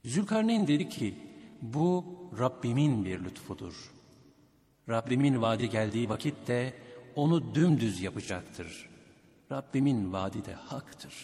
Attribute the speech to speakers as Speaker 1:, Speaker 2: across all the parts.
Speaker 1: Zülkarneyn dedi ki, bu Rabbimin bir lütfudur. Rabbimin vaadi geldiği vakitte onu dümdüz yapacaktır. Rabbimin vaadi de haktır.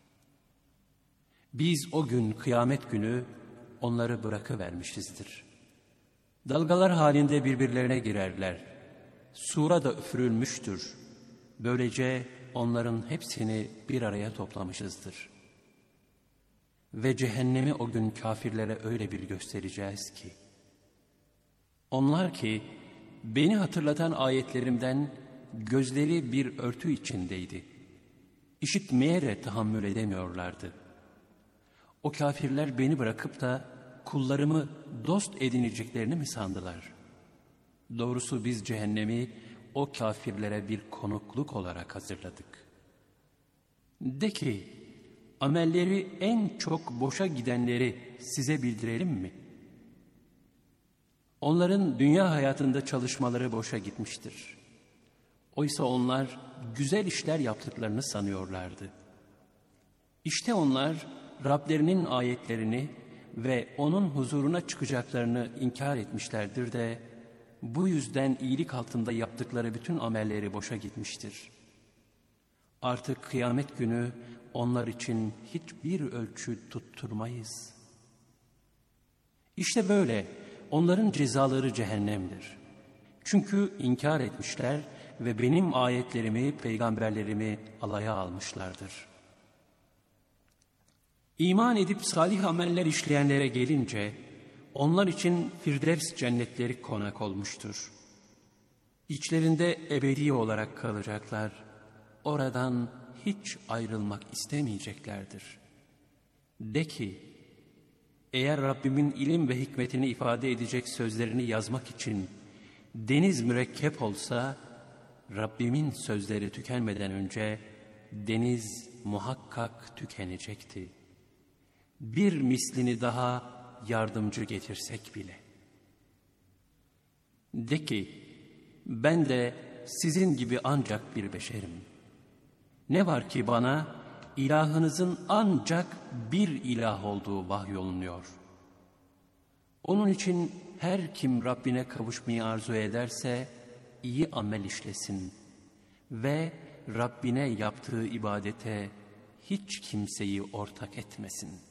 Speaker 1: Biz o gün kıyamet günü onları bırakıvermişizdir. Dalgalar halinde birbirlerine girerler. Sura da üfürülmüştür. Böylece onların hepsini bir araya toplamışızdır. Ve cehennemi o gün kafirlere öyle bir göstereceğiz ki, onlar ki beni hatırlatan ayetlerimden gözleri bir örtü içindeydi. İşitmeye de tahammül edemiyorlardı. O kafirler beni bırakıp da kullarımı dost edineceklerini mi sandılar? Doğrusu biz cehennemi o kafirlere bir konukluk olarak hazırladık. De ki, amelleri en çok boşa gidenleri size bildirelim mi? Onların dünya hayatında çalışmaları boşa gitmiştir. Oysa onlar güzel işler yaptıklarını sanıyorlardı. İşte onlar Rablerinin ayetlerini ve onun huzuruna çıkacaklarını inkar etmişlerdir de bu yüzden iyilik altında yaptıkları bütün amelleri boşa gitmiştir. Artık kıyamet günü onlar için hiçbir ölçü tutturmayız. İşte böyle onların cezaları cehennemdir. Çünkü inkar etmişler ve benim ayetlerimi, peygamberlerimi alaya almışlardır. İman edip salih ameller işleyenlere gelince, onlar için Firdevs cennetleri konak olmuştur. İçlerinde ebedi olarak kalacaklar. Oradan hiç ayrılmak istemeyeceklerdir. De ki, eğer Rabbimin ilim ve hikmetini ifade edecek sözlerini yazmak için deniz mürekkep olsa, Rabbimin sözleri tükenmeden önce deniz muhakkak tükenecekti. Bir mislini daha yardımcı getirsek bile. De ki, ben de sizin gibi ancak bir beşerim. Ne var ki bana ilahınızın ancak bir ilah olduğu vahyolunuyor. Onun için her kim Rabbine kavuşmayı arzu ederse iyi amel işlesin ve Rabbine yaptığı ibadete hiç kimseyi ortak etmesin.